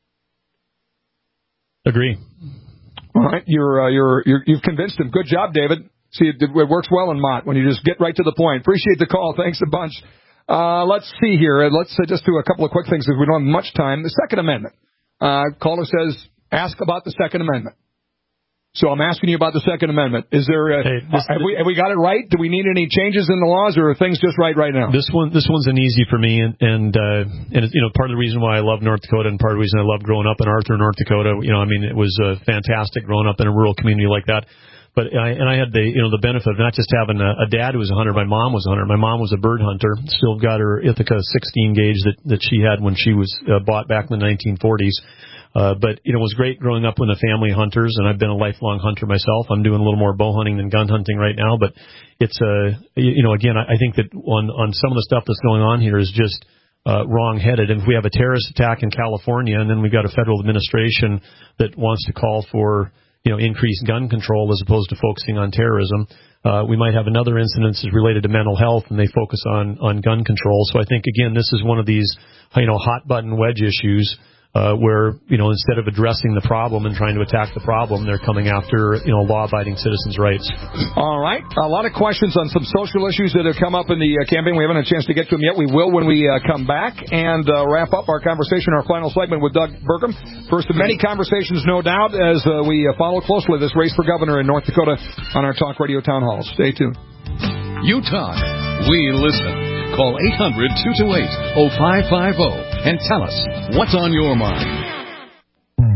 Agree. All right, you're uh, you're, you're you've convinced him. Good job, David. See, it, it works well in Mott when you just get right to the point. Appreciate the call. Thanks a bunch. Uh, let's see here. Let's uh, just do a couple of quick things because we don't have much time. The Second Amendment. Uh, caller says, ask about the Second Amendment. So I'm asking you about the Second Amendment. Is there a, hey, this, have, we, have we got it right? Do we need any changes in the laws, or are things just right right now? This one, this one's an easy for me, and and, uh, and you know, part of the reason why I love North Dakota, and part of the reason I love growing up in Arthur, North Dakota. You know, I mean, it was uh, fantastic growing up in a rural community like that. But I, and I had the you know the benefit of not just having a, a dad who was a hunter. My mom was a hunter. My mom was a bird hunter. Still got her Ithaca sixteen gauge that that she had when she was uh, bought back in the nineteen forties. Uh, but, you know, it was great growing up with a family of hunters, and I've been a lifelong hunter myself. I'm doing a little more bow hunting than gun hunting right now, but it's, uh, you know, again, I, I think that on, on some of the stuff that's going on here is just uh, wrong-headed. And if we have a terrorist attack in California, and then we've got a federal administration that wants to call for, you know, increased gun control as opposed to focusing on terrorism, uh, we might have another incident that's related to mental health, and they focus on, on gun control. So I think, again, this is one of these, you know, hot-button wedge issues. Uh, where, you know, instead of addressing the problem and trying to attack the problem, they're coming after, you know, law-abiding citizens' rights. All right. A lot of questions on some social issues that have come up in the uh, campaign. We haven't had a chance to get to them yet. We will when we uh, come back and uh, wrap up our conversation, our final segment with Doug Burgum. First of many conversations, no doubt, as uh, we uh, follow closely this race for governor in North Dakota on our Talk Radio Town Halls. Stay tuned. You talk. We listen. Call eight hundred, two two eight, oh five five oh and tell us what's on your mind.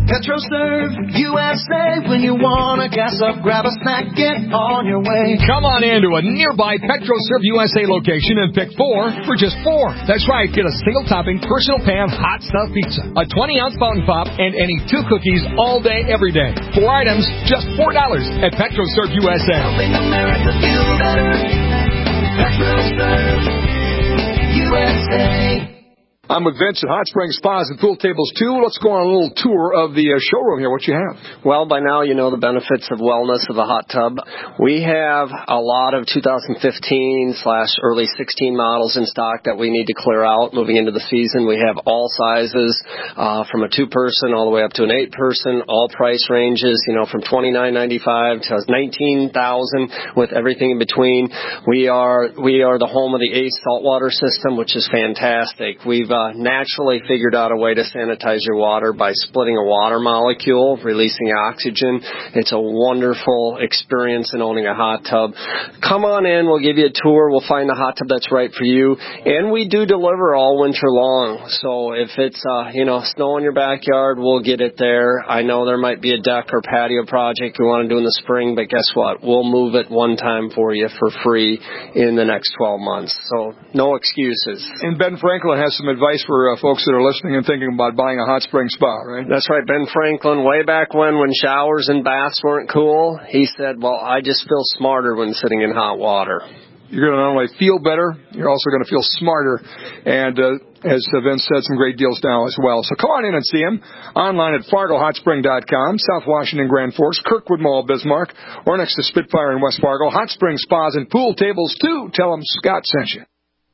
PetroServe U S A. When you want to gas up, grab a snack, get on your way. Come on in to a nearby PetroServe U S A location and pick four for just four. That's right. Get a single topping, personal pan, hot stuff pizza, a twenty ounce fountain pop, and any two cookies all day, every day. Four items, just four dollars at PetroServe U S A. Helping America feel better. PetroServe U S A. I'm with Vince at Hot Springs Spas and Pool Tables two. Let's go on a little tour of the uh, showroom here. What you have? Well, by now you know the benefits of wellness of a hot tub. We have a lot of two thousand fifteen slash early sixteen models in stock that we need to clear out moving into the season. We have all sizes, uh, from a two-person all the way up to an eight-person, all price ranges, you know, from twenty-nine ninety-five to nineteen thousand with everything in between. We are we are the home of the ACE saltwater system, which is fantastic. We've Uh, naturally figured out a way to sanitize your water by splitting a water molecule, releasing oxygen. It's a wonderful experience in owning a hot tub. Come on in. We'll give you a tour. We'll find the hot tub that's right for you. And we do deliver all winter long. So if it's, uh, you know, snow in your backyard, we'll get it there. I know there might be a deck or patio project you want to do in the spring, but guess what? We'll move it one time for you for free in the next twelve months. So no excuses. And Ben Franklin has some advice for uh, folks that are listening and thinking about buying a hot spring spa, right? That's right. Ben Franklin, way back when, when showers and baths weren't cool, he said, well, I just feel smarter when sitting in hot water. You're going to not only feel better, you're also going to feel smarter. And uh, as Vince said, some great deals now as well. So come on in and see him online at Fargo Hot Spring dot com, South Washington, Grand Forks, Kirkwood Mall, Bismarck, or next to Spitfire in West Fargo. Hot Spring Spas and Pool Tables, too. Tell them Scott sent you.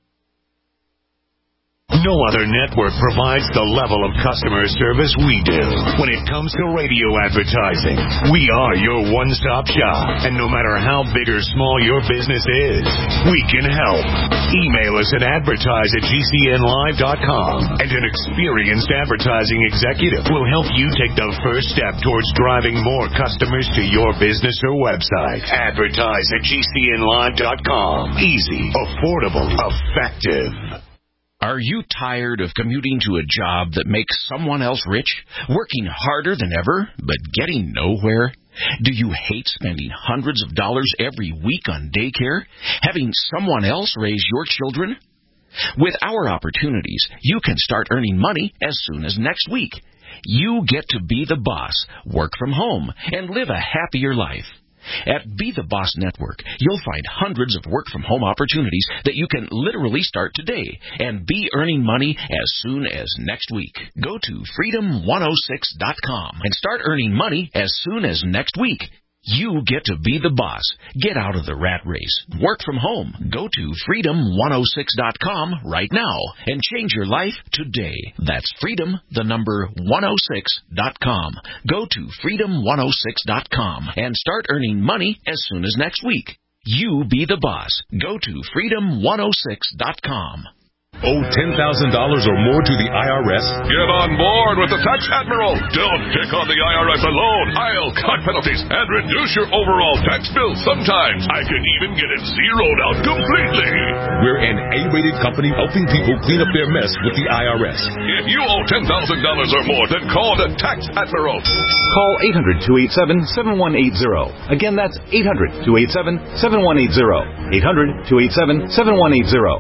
No other network provides the level of customer service we do. When it comes to radio advertising, we are your one-stop shop. And no matter how big or small your business is, we can help. Email us at advertise at G C N live dot com. And an experienced advertising executive will help you take the first step towards driving more customers to your business or website. Advertise at G C N live dot com. Easy, affordable, effective. Are you tired of commuting to a job that makes someone else rich, working harder than ever, but getting nowhere? Do you hate spending hundreds of dollars every week on daycare, having someone else raise your children? With our opportunities, you can start earning money as soon as next week. You get to be the boss, work from home, and live a happier life. At Be the Boss Network, you'll find hundreds of work-from-home opportunities that you can literally start today and be earning money as soon as next week. Go to freedom one oh six dot com and start earning money as soon as next week. You get to be the boss. Get out of the rat race. Work from home. Go to freedom one oh six dot com right now and change your life today. That's freedom, the number one oh six dot com. Go to freedom one oh six dot com and start earning money as soon as next week. You be the boss. Go to freedom one oh six dot com. Owe ten thousand dollars or more to the I R S? Get on board with the Tax Admiral. Don't pick on the I R S alone. I'll cut penalties and reduce your overall tax bill. Sometimes I can even get it zeroed out completely. We're an A-rated company helping people clean up their mess with the I R S. If you owe ten thousand dollars or more, then call the Tax Admiral. Call eight hundred, two eight seven, seven one eight zero. Again, that's eight hundred, two eight seven, seven one eight zero. eight hundred, two eight seven, seven one eight zero.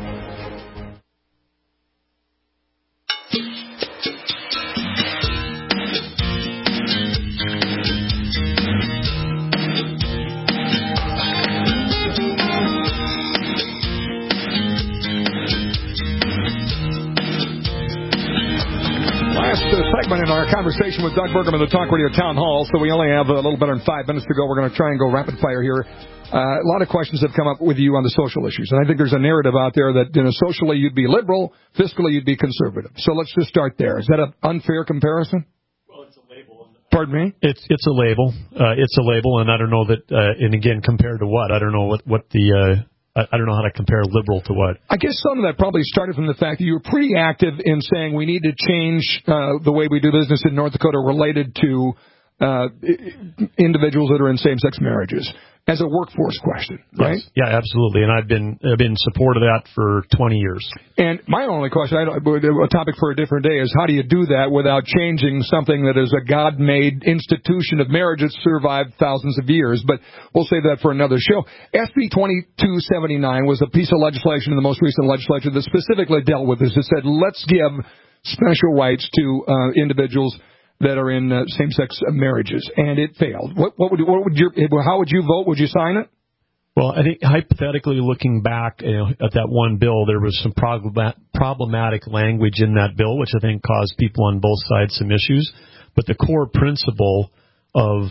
Segment in our conversation with Doug Burgum of the Talk Radio Town Hall, so we only have a little better than five minutes to go. We're going to try and go rapid fire here. Uh, a lot of questions have come up with you on the social issues, and I think there's a narrative out there that, you know, socially you'd be liberal, fiscally you'd be conservative. So let's just start there. Is that an unfair comparison? Well, it's a label. Pardon me? It's it's a label. Uh, it's a label, and I don't know that. Uh, and again, compared to what? I don't know what what the. Uh, I don't know how to compare liberal to what. I guess some of that probably started from the fact that you were pretty active in saying we need to change uh, the way we do business in North Dakota related to uh, individuals that are in same-sex marriages as a workforce question, right? Yes. Yeah, absolutely. And I've been I've been in support of that for twenty years. And my only question, I don't, a topic for a different day, is how do you do that without changing something that is a God-made institution of marriage that's survived thousands of years? But we'll save that for another show. S B twenty-two seventy-nine was a piece of legislation in the most recent legislature that specifically dealt with this. It said, let's give special rights to uh, individuals that are in uh, same-sex marriages, and it failed. What, what would what would your how would you vote? Would you sign it? Well, I think hypothetically looking back, you know, at that one bill, there was some problematic language in that bill, which I think caused people on both sides some issues. But the core principle of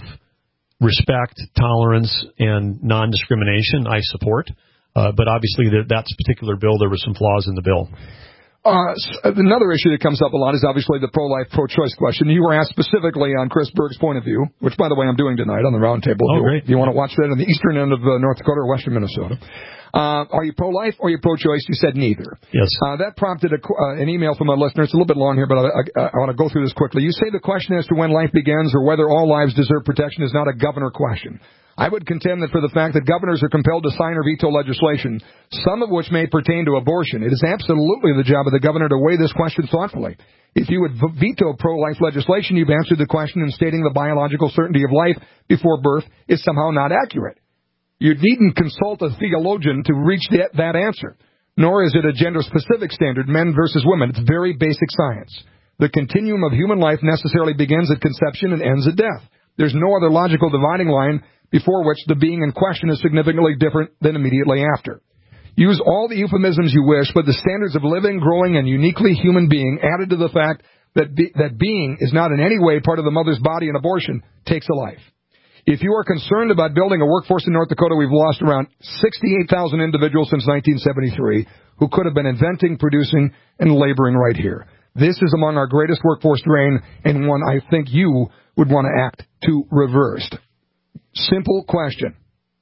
respect, tolerance, and non-discrimination, I support. Uh, but obviously, there, that particular bill, there were some flaws in the bill. Uh, another issue that comes up a lot is obviously the pro-life, pro-choice question. You were asked specifically on Chris Berg's point of view, which, by the way, I'm doing tonight on the roundtable. Oh, you, great. You want to watch that on the eastern end of uh, North Dakota or western Minnesota. Uh, are you pro-life or are you pro-choice? You said neither. Yes. Uh, that prompted a, uh, an email from a listener. It's a little bit long here, but I, I, I want to go through this quickly. You say the question as to when life begins or whether all lives deserve protection is not a governor question. I would contend that for the fact that governors are compelled to sign or veto legislation, some of which may pertain to abortion, it is absolutely the job of the governor to weigh this question thoughtfully. If you would veto pro-life legislation, you've answered the question in stating the biological certainty of life before birth is somehow not accurate. You needn't consult a theologian to reach that, that answer, nor is it a gender-specific standard, men versus women. It's very basic science. The continuum of human life necessarily begins at conception and ends at death. There's no other logical dividing line before which the being in question is significantly different than immediately after. Use all the euphemisms you wish, but the standards of living, growing, and uniquely human being added to the fact that be, that being is not in any way part of the mother's body and abortion takes a life. If you are concerned about building a workforce in North Dakota, we've lost around sixty-eight thousand individuals since nineteen seventy-three who could have been inventing, producing, and laboring right here. This is among our greatest workforce drain, and one I think you would want to act to reverse. Simple question.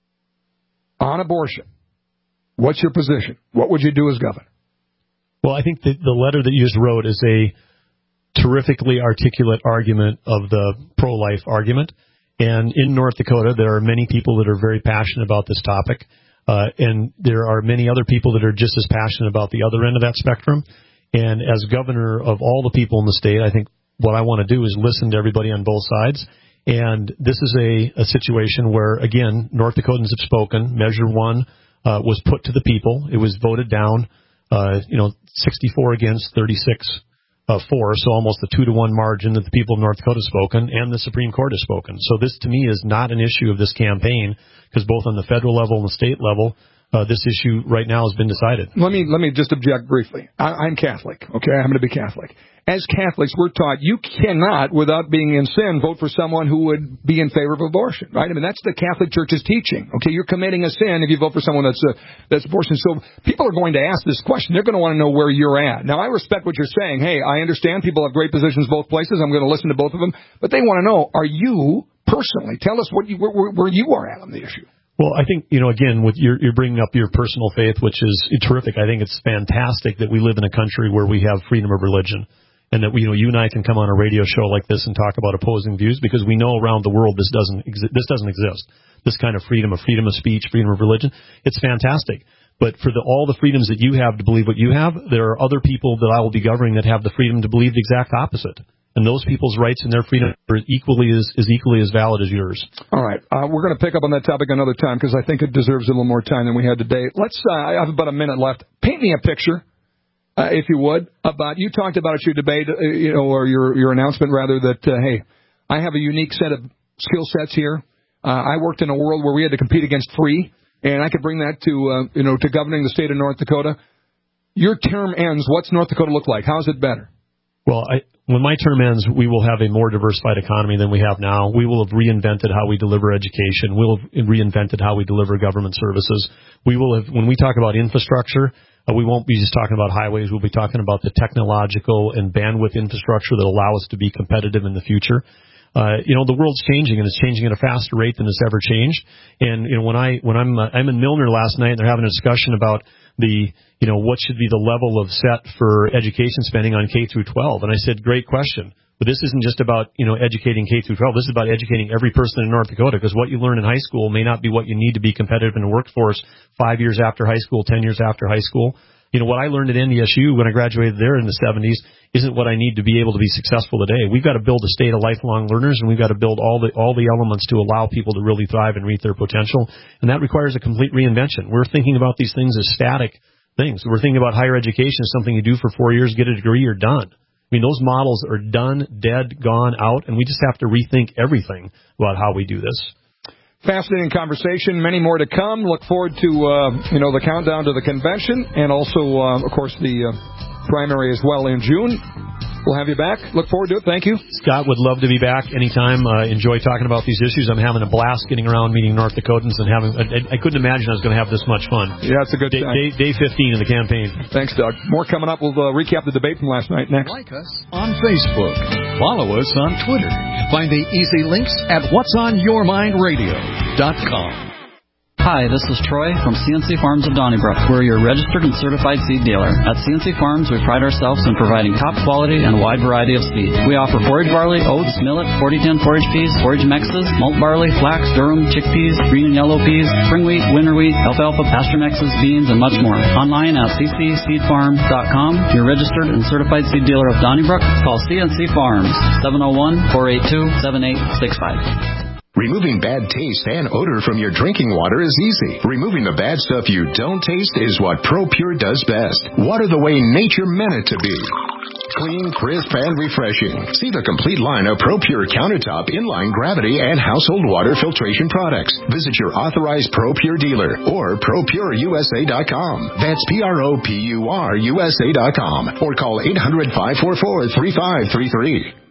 On abortion, what's your position? What would you do as governor? Well, I think the, the letter that you just wrote is a terrifically articulate argument of the pro-life argument. And in North Dakota, there are many people that are very passionate about this topic. Uh, and there are many other people that are just as passionate about the other end of that spectrum. And as governor of all the people in the state, I think what I want to do is listen to everybody on both sides. And this is a, a situation where, again, North Dakotans have spoken. Measure one uh, was put to the people. It was voted down, uh, you know, sixty-four against, thirty-six uh, for, so almost a two to one margin that the people of North Dakota have spoken, and the Supreme Court has spoken. So this, to me, is not an issue of this campaign, because both on the federal level and the state level, Uh, this issue right now has been decided. Let me let me just object briefly. I, I'm Catholic, okay? I happen to be Catholic. As Catholics, we're taught you cannot, without being in sin, vote for someone who would be in favor of abortion, right? I mean, that's the Catholic Church's teaching, okay? You're committing a sin if you vote for someone that's uh, that's abortion. So people are going to ask this question. They're going to want to know where you're at. Now, I respect what you're saying. Hey, I understand people have great positions both places. I'm going to listen to both of them. But they want to know, are you personally, tell us what you, where, where, where you are at on the issue. Well, I think, you know, again, with your, you're bringing up your personal faith, which is terrific. I think it's fantastic that we live in a country where we have freedom of religion, and that we, you know, you and I can come on a radio show like this and talk about opposing views, because we know around the world this doesn't exi- this doesn't exist. This kind of freedom of freedom of speech, freedom of religion, it's fantastic. But for the, all the freedoms that you have to believe what you have, there are other people that I will be governing that have the freedom to believe the exact opposite. And those people's rights and their freedom are equally as, is equally as valid as yours. All right. Uh, we're going to pick up on that topic another time, because I think it deserves a little more time than we had today. Let's, uh, I have about a minute left. Paint me a picture, uh, if you would, about, you talked about at your debate, uh, you know, or your, your announcement rather, that, uh, hey, I have a unique set of skill sets here. Uh, I worked in a world where we had to compete against free, and I could bring that to, uh, you know, to governing the state of North Dakota. Your term ends. What's North Dakota look like? How is it better? Well, I, when my term ends, we will have a more diversified economy than we have now. We will have reinvented how we deliver education. We'll have reinvented how we deliver government services. We will have, when we talk about infrastructure, uh, we won't be just talking about highways. We'll be talking about the technological and bandwidth infrastructure that allow us to be competitive in the future. Uh, you know, the world's changing, and it's changing at a faster rate than it's ever changed. And, you know, when I, when I'm, uh, I'm in Milner last night, and they're having a discussion about the, you know, what should be the level of set for education spending on K through twelve. And I said, great question. But this isn't just about, you know, educating K through twelve. This is about educating every person in North Dakota, because what you learn in high school may not be what you need to be competitive in the workforce five years after high school, ten years after high school. You know, what I learned at N D S U when I graduated there in the seventies isn't what I need to be able to be successful today. We've got to build a state of lifelong learners, and we've got to build all the all the elements to allow people to really thrive and reach their potential. And that requires a complete reinvention. We're thinking about these things as static things. We're thinking about higher education as something you do for four years, get a degree, you're done. I mean, those models are done, dead, gone, out, and we just have to rethink everything about how we do this. Fascinating conversation. Many more to come. Look forward to, uh, you know, the countdown to the convention and also, uh, of course, the uh, primary as well in June. We'll have you back. Look forward to it. Thank you. Scott, would love to be back anytime. Uh, enjoy talking about these issues. I'm having a blast getting around meeting North Dakotans and having. I, I couldn't imagine I was going to have this much fun. Yeah, it's a good day, time. Day, day fifteen of the campaign. Thanks, Doug. More coming up. We'll uh, recap the debate from last night next. Like us on Facebook. Follow us on Twitter. Find the easy links at whats on your mind radio dot com. Hi, this is Troy from C N C Farms of Donnybrook. We're your registered and certified seed dealer. At C N C Farms, we pride ourselves in providing top quality and a wide variety of seed. We offer forage barley, oats, millet, forty ten forage peas, forage mixes, malt barley, flax, durum, chickpeas, green and yellow peas, spring wheat, winter wheat, alfalfa, pasture mixes, beans, and much more. Online at c c seed farm dot com. Your registered and certified seed dealer of Donnybrook. Call C N C Farms, seven oh one, four eight two, seven eight six five. Removing bad taste and odor from your drinking water is easy. Removing the bad stuff you don't taste is what ProPure does best. Water the way nature meant it to be. Clean, crisp, and refreshing. See the complete line of ProPure countertop, inline gravity, and household water filtration products. Visit your authorized ProPure dealer or pro pure u s a dot com. That's P R O P U R U S A dot com or call eight hundred, five four four, three five three three.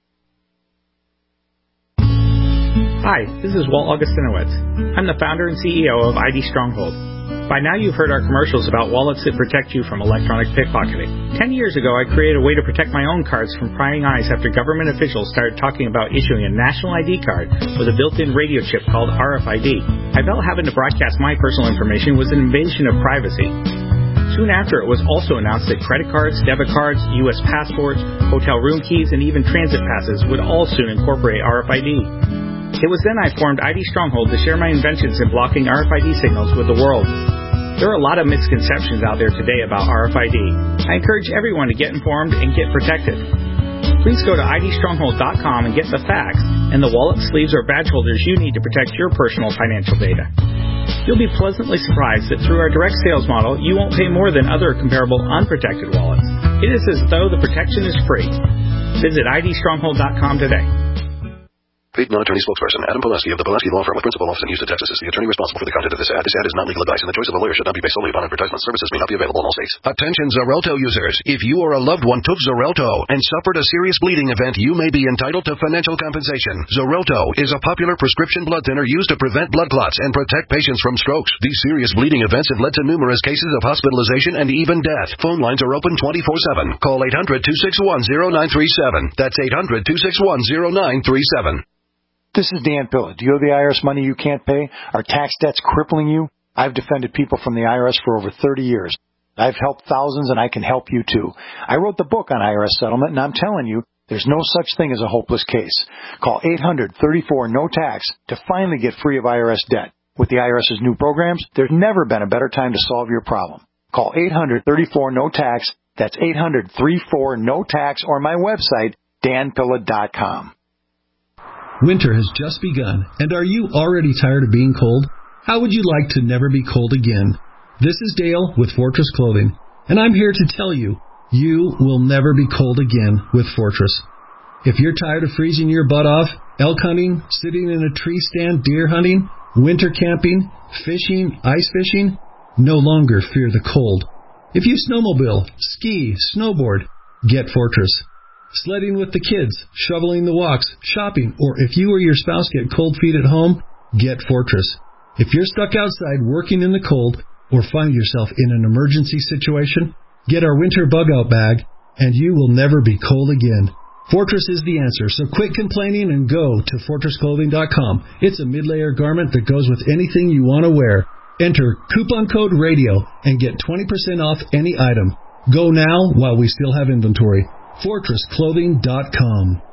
Hi, this is Walt Augustinowicz. I'm the founder and C E O of I D Stronghold. By now you've heard our commercials about wallets that protect you from electronic pickpocketing. Ten years ago, I created a way to protect my own cards from prying eyes after government officials started talking about issuing a national I D card with a built-in radio chip called R F I D. I felt having to broadcast my personal information was an invasion of privacy. Soon after, it was also announced that credit cards, debit cards, U S passports, hotel room keys, and even transit passes would all soon incorporate R F I D. It was then I formed I D Stronghold to share my inventions in blocking R F I D signals with the world. There are a lot of misconceptions out there today about R F I D. I encourage everyone to get informed and get protected. Please go to I D stronghold dot com and get the facts and the wallet, sleeves, or badge holders you need to protect your personal financial data. You'll be pleasantly surprised that through our direct sales model, you won't pay more than other comparable unprotected wallets. It is as though the protection is free. Visit I D stronghold dot com today. Paid non-attorney spokesperson Adam Poleski of the Poleski Law Firm with principal office in Houston, Texas is the attorney responsible for the content of this ad. This ad is not legal advice, and the choice of a lawyer should not be based solely upon advertisement. Services may not be available in all states. Attention Xarelto users. If you or a loved one took Xarelto and suffered a serious bleeding event, you may be entitled to financial compensation. Xarelto is a popular prescription blood thinner used to prevent blood clots and protect patients from strokes. These serious bleeding events have led to numerous cases of hospitalization and even death. Phone lines are open twenty-four seven. Call eight hundred, two six one, zero nine three seven. That's eight hundred, two six one, zero nine three seven. This is Dan Pilla. Do you owe the I R S money you can't pay? Are tax debts crippling you? I've defended people from the I R S for over thirty years. I've helped thousands, and I can help you too. I wrote the book on I R S settlement, and I'm telling you, there's no such thing as a hopeless case. Call eight hundred, thirty-four, no tax to finally get free of I R S debt. With the IRS's new programs, there's never been a better time to solve your problem. Call eight hundred, thirty-four, no tax. That's eight hundred, thirty-four, no tax, or my website, dan pilla dot com. Winter has just begun, and are you already tired of being cold? How would you like to never be cold again? This is Dale with Fortress Clothing, and I'm here to tell you, you will never be cold again with Fortress. If you're tired of freezing your butt off, elk hunting, sitting in a tree stand, deer hunting, winter camping, fishing, ice fishing, no longer fear the cold. If you snowmobile, ski, snowboard, get Fortress. Sledding with the kids, shoveling the walks, shopping, or if you or your spouse get cold feet at home, get Fortress. If you're stuck outside working in the cold or find yourself in an emergency situation, get our winter bug-out bag, and you will never be cold again. Fortress is the answer, so quit complaining and go to fortress clothing dot com. It's a mid-layer garment that goes with anything you want to wear. Enter coupon code RADIO and get twenty percent off any item. Go now while we still have inventory. fortress clothing dot com.